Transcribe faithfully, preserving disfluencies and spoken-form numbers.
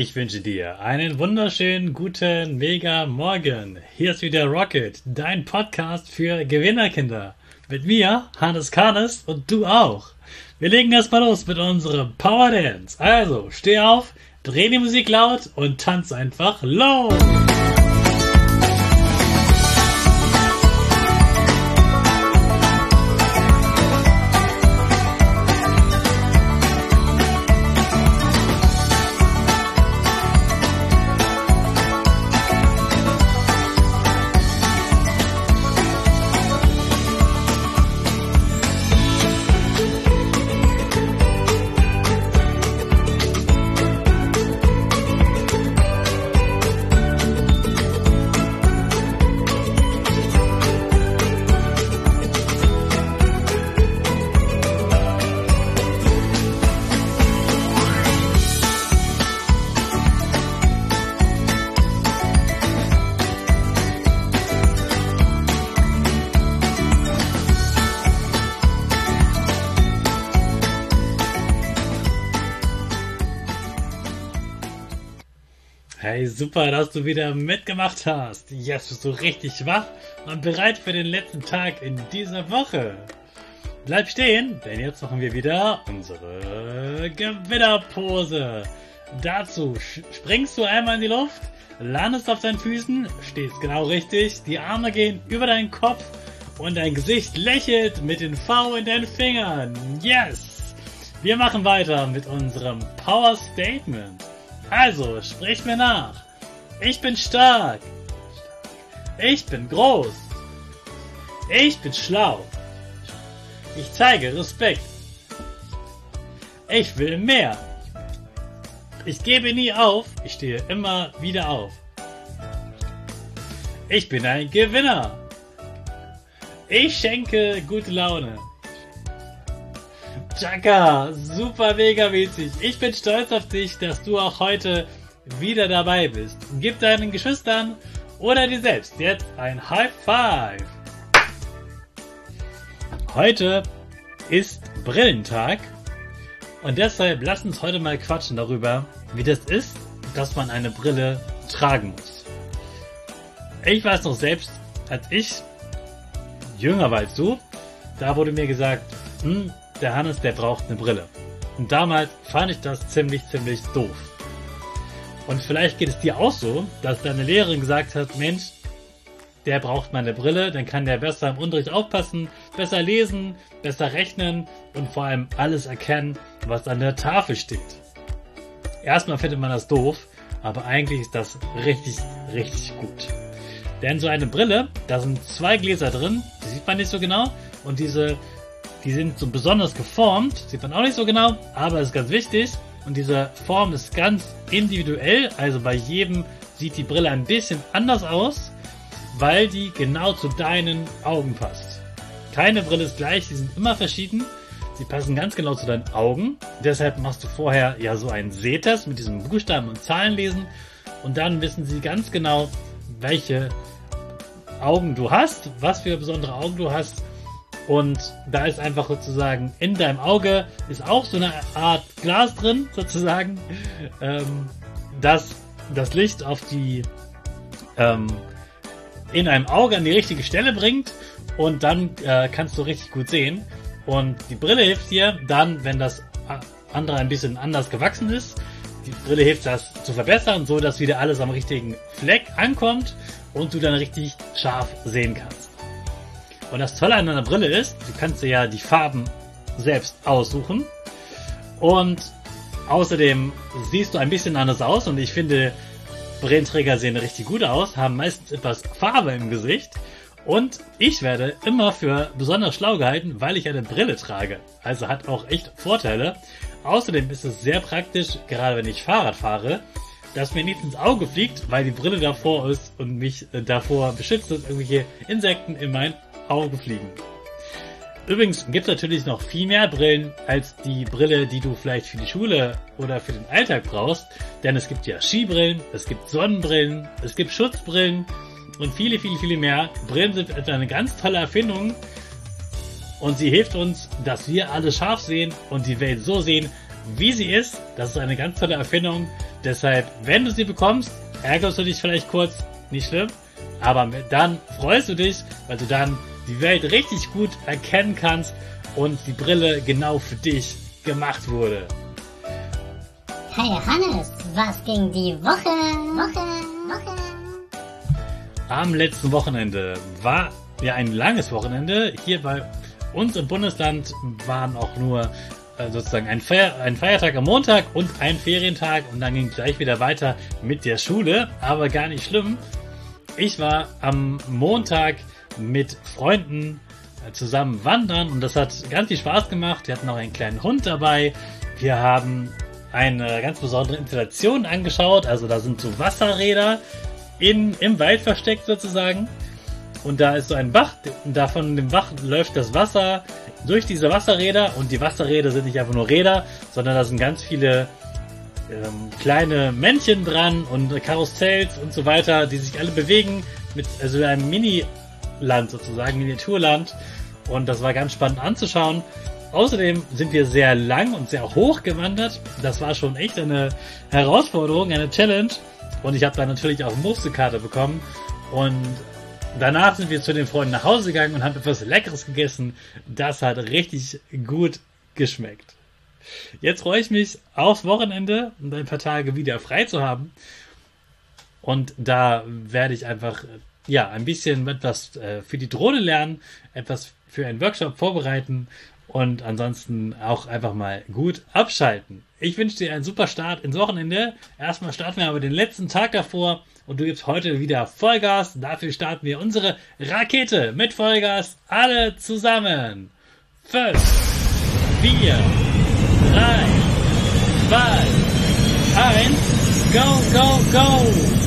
Ich wünsche dir einen wunderschönen, guten, mega Morgen. Hier ist wieder Rocket, dein Podcast für Gewinnerkinder. Mit mir, Hannes Karnes, und du auch. Wir legen erstmal los mit unserem Power Dance. Also, steh auf, dreh die Musik laut und tanz einfach los. Hey, super, dass du wieder mitgemacht hast. Jetzt bist du richtig wach und bereit für den letzten Tag in dieser Woche. Bleib stehen, denn jetzt machen wir wieder unsere Gewinnerpose. Dazu springst du einmal in die Luft, landest auf deinen Füßen, stehst genau richtig, die Arme gehen über deinen Kopf und dein Gesicht lächelt mit den V in deinen Fingern. Yes! Wir machen weiter mit unserem Power Statement. Also, sprich mir nach. Ich bin stark. Ich bin groß. Ich bin schlau. Ich zeige Respekt. Ich will mehr. Ich gebe nie auf. Ich stehe immer wieder auf. Ich bin ein Gewinner. Ich schenke gute Laune. Chaka, super mega mäßig. Ich bin stolz auf dich, dass du auch heute wieder dabei bist. Gib deinen Geschwistern oder dir selbst jetzt ein High Five. Heute ist Brillentag und deshalb lass uns heute mal quatschen darüber, wie das ist, dass man eine Brille tragen muss. Ich weiß noch selbst, als ich jünger war als du, da wurde mir gesagt, hm, der Hannes, der braucht eine Brille. Und damals fand ich das ziemlich, ziemlich doof. Und vielleicht geht es dir auch so, dass deine Lehrerin gesagt hat, Mensch, der braucht mal eine Brille, dann kann der besser im Unterricht aufpassen, besser lesen, besser rechnen und vor allem alles erkennen, was an der Tafel steht. Erstmal findet man das doof, aber eigentlich ist das richtig, richtig gut. Denn so eine Brille, da sind zwei Gläser drin, die sieht man nicht so genau, und diese Die sind so besonders geformt, sieht man auch nicht so genau, aber ist ganz wichtig. Und diese Form ist ganz individuell, also bei jedem sieht die Brille ein bisschen anders aus, weil die genau zu deinen Augen passt. Keine Brille ist gleich, die sind immer verschieden. Sie passen ganz genau zu deinen Augen. Deshalb machst du vorher ja so einen Sehtest mit diesem Buchstaben und Zahlen lesen. Und dann wissen sie ganz genau, welche Augen du hast, was für besondere Augen du hast. Und da ist einfach sozusagen in deinem Auge ist auch so eine Art Glas drin, sozusagen, ähm, dass das Licht auf die ähm, in einem Auge an die richtige Stelle bringt und dann äh, kannst du richtig gut sehen. Und die Brille hilft dir dann, wenn das andere ein bisschen anders gewachsen ist, die Brille hilft das zu verbessern, so dass wieder alles am richtigen Fleck ankommt und du dann richtig scharf sehen kannst. Und das Tolle an einer Brille ist, du kannst dir ja die Farben selbst aussuchen. Und außerdem siehst du ein bisschen anders aus. Und ich finde, Brillenträger sehen richtig gut aus, haben meistens etwas Farbe im Gesicht. Und ich werde immer für besonders schlau gehalten, weil ich eine Brille trage. Also hat auch echt Vorteile. Außerdem ist es sehr praktisch, gerade wenn ich Fahrrad fahre, dass mir nichts ins Auge fliegt, weil die Brille davor ist und mich davor beschützt, dass irgendwelche Insekten in mein Auge fliegen. Übrigens gibt es natürlich noch viel mehr Brillen als die Brille, die du vielleicht für die Schule oder für den Alltag brauchst. Denn es gibt ja Skibrillen, es gibt Sonnenbrillen, es gibt Schutzbrillen und viele, viele, viele mehr. Brillen sind eine ganz tolle Erfindung und sie hilft uns, dass wir alle scharf sehen und die Welt so sehen, wie sie ist. Das ist eine ganz tolle Erfindung Deshalb, wenn du sie bekommst, ärgerst du dich vielleicht kurz, nicht schlimm, aber dann freust du dich, weil du dann die Welt richtig gut erkennen kannst und die Brille genau für dich gemacht wurde. Hey Hannes, was ging die Woche? Woche, Woche. Am letzten Wochenende war ja ein langes Wochenende. Hier bei uns im Bundesland waren auch nur äh, sozusagen ein, Feier, ein Feiertag am Montag und ein Ferientag und dann ging es gleich wieder weiter mit der Schule, aber gar nicht schlimm. Ich war am Montag mit Freunden äh, zusammen wandern und das hat ganz viel Spaß gemacht. Wir hatten auch einen kleinen Hund dabei. Wir haben eine ganz besondere Installation angeschaut, also da sind so Wasserräder in, im Wald versteckt sozusagen und da ist so ein Bach, da von dem Bach läuft das Wasser durch diese Wasserräder und die Wasserräder sind nicht einfach nur Räder, sondern da sind ganz viele ähm, kleine Männchen dran und Karussells und so weiter, die sich alle bewegen mit also einem Mini-Land sozusagen, Miniaturland und das war ganz spannend anzuschauen. Außerdem sind wir sehr lang und sehr hoch gewandert. Das war schon echt eine Herausforderung, eine Challenge. Und ich habe da natürlich auch Muskelkater bekommen. Und danach sind wir zu den Freunden nach Hause gegangen und haben etwas Leckeres gegessen. Das hat richtig gut geschmeckt. Jetzt freue ich mich aufs Wochenende und ein paar Tage wieder frei zu haben. Und da werde ich einfach ja ein bisschen etwas für die Drohne lernen, etwas für einen Workshop vorbereiten. Und ansonsten auch einfach mal gut abschalten. Ich wünsche dir einen super Start ins Wochenende. Erstmal starten wir aber den letzten Tag davor und du gibst heute wieder Vollgas. Dafür starten wir unsere Rakete mit Vollgas. Alle zusammen. Fünf, vier, drei, zwei, eins, go, go, go!